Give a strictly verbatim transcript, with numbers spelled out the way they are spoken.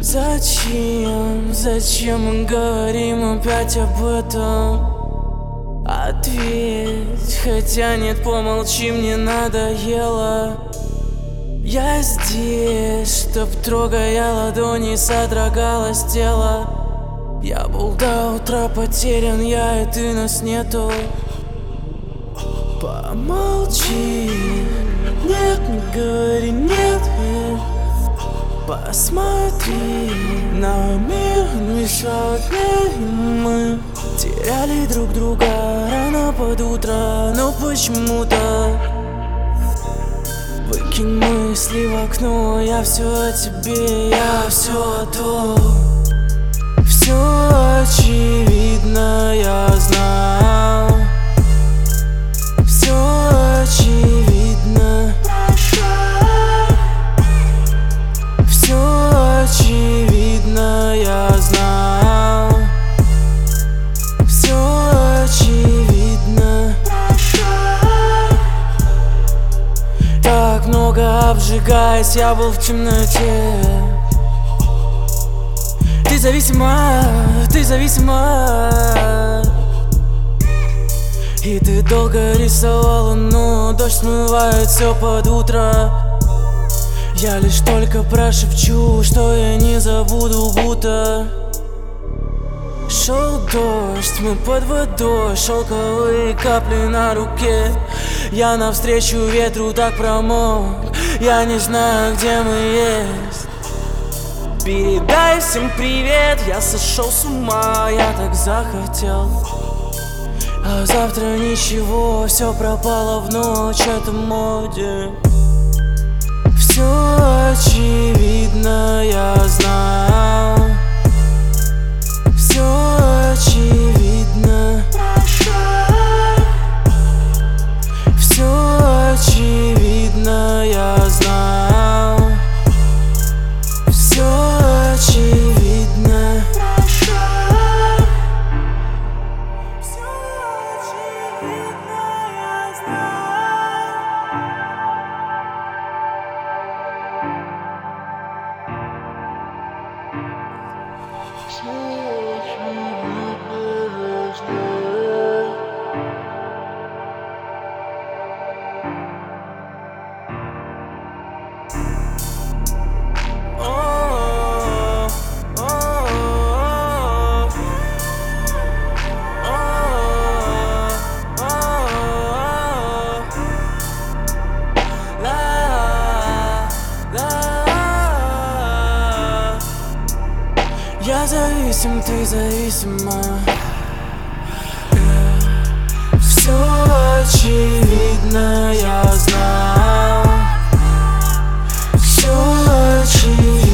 Зачем, зачем мы говорим опять об этом? Ответь, хотя нет, помолчи, мне надоело. Я здесь, чтоб, трогая ладони, содрогалось тело. Я был до утра потерян, я и ты, нас нету. Помолчи, нет, не говори, нет. Посмотри на мир, мешают мы теряли друг друга рано под утро, но почему-то выкинь мысли в окно. Я все о тебе, я все о том. Все очевидно, я знал. Все очевидно. Все очевидно, я знал. Все очевидно. Так много обжигаясь, я был в темноте. Ты зависима, ты зависима. И ты долго рисовала, но дождь смывает все под утро. Я лишь только прошепчу, что я не забуду, будто шел дождь, мы под водой, шелковые капли на руке. Я навстречу ветру так промок, я не знаю, где мы есть. Передай всем привет, я сошел с ума, я так захотел. А завтра ничего, все пропало в ночь, это моде. Все очевидно, я знал. Все очевидно. Все очевидно, я знал. Все очевидно. Я зависим, ты зависима. Все очевидно, я знал. Все очевидно.